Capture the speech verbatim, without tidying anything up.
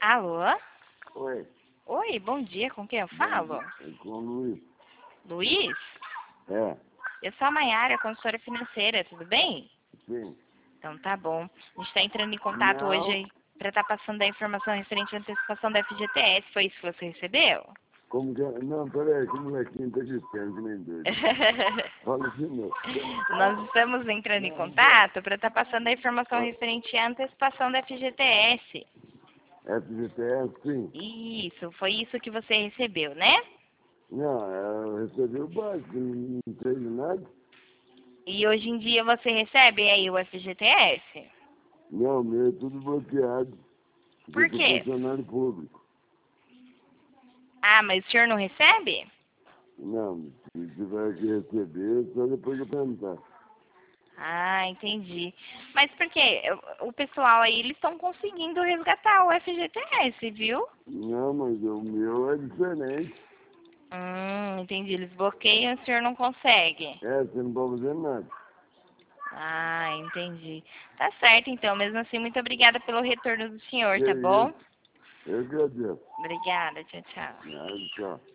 Alô? Oi. Oi, bom dia, com quem eu falo? É com o Luiz. Luiz? É, Eu sou a Maiara, consultora financeira, tudo bem? sim. Então tá bom. A gente está entrando em contato hoje Não, aí para estar passando a informação referente à antecipação da F G T S. Foi isso que você recebeu? como que é? Não, peraí, que molequinho tá gritando que nem doido. Fala de novo. Nós estamos entrando em contato para estar passando a informação referente à antecipação da F G T S. F G T S, sim. Isso, foi isso que você recebeu, né? Não, eu recebi o básico, não não sei de nada. E hoje em dia você recebe aí o F G T S? Não, meu é tudo bloqueado. Porque Por eu sou quê? funcionário público. Ah, mas o senhor não recebe? Não, se tiver que receber, só depois eu perguntar. Ah, entendi. Mas por quê? O o pessoal aí, eles estão conseguindo resgatar o F G T S, viu? Não, mas o meu é diferente. Hum, entendi. Eles bloqueiam e o senhor não consegue. É, você não pode fazer nada. Ah, entendi. Tá certo, então. Mesmo assim, muito obrigada pelo retorno do senhor, Que tá bom? isso? Eu agradeço. Obrigada, tchau, tchau. Nada, tchau.